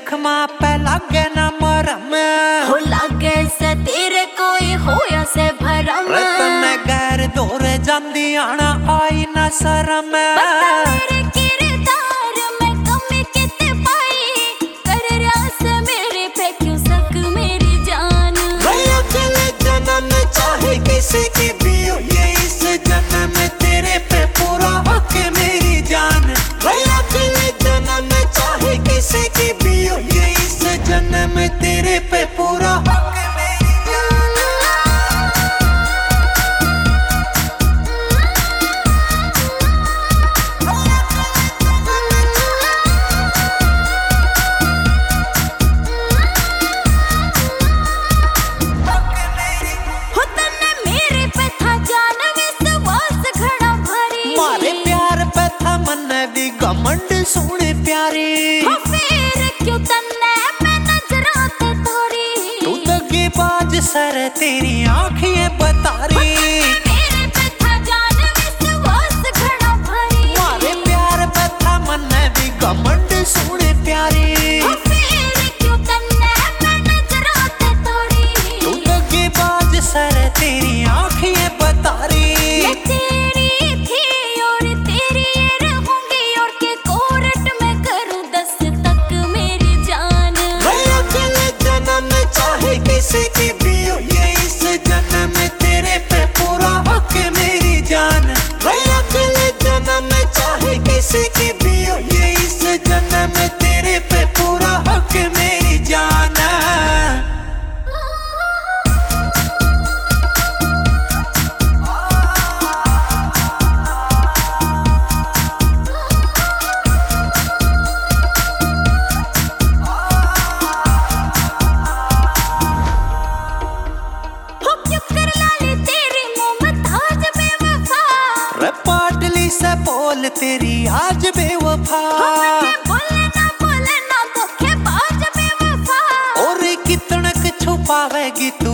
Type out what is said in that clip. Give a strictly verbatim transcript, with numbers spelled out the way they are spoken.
जख्मा पे लागे ना मरम हो लागे से तेरे कोई होया से भरम तने गैर दूर जांदी आना आई ना शरम बता मेरे किरदार में कमी कितने पाई कर रास मेरे पे क्यों सक मेरी जान भैया चले जन्म चाहे किसी की भी हो ये इस जन्म में तेरे पे पूरा हक मेरी जान भैया चले जन्म चाहे किसी की भी हो ये इस जन्म में तेरे पे पूरा हक मेरी जान हो तन्ने मेरे पे था जान विश्वास घड़ा भरी मारे प्यार पे था मन भी घमंड सोने प्यारी हो फिर क्यों तन्ने मैं नजरों ते तोड़ी तू दगेबाज सर तेरी आँखें बता रही मेरे पे था जान विश्वास घड़ा भरी मारे प्यार पे था मन भी घमंड सोने प्यारी हो फिर क्यों तन्ने मैं नजरों ते तोड़ी तू दगेबाज सर तेरी आँखें बता रही मैं तेरी थी और तेरी ये रहूंगी और के कोर्ट में करूं दस तक मेरी जान भैया चले जन्म चाहे किसी की भी हो ये इस जन्म में तेरे पे पूरा हक मेरी जान भैया चले जन्म चाहे किसी की भी हो ये इस जन्म में तेरे पे पूरा हक मेरी जान हो क्यों कर लाली तेरी मुमताज बेवफा रे पाटली से बोल तेरी आज बेवफा हो मैं बोले ना बोले ना धोखेबाज बेवफा और कितनक छुपावेगी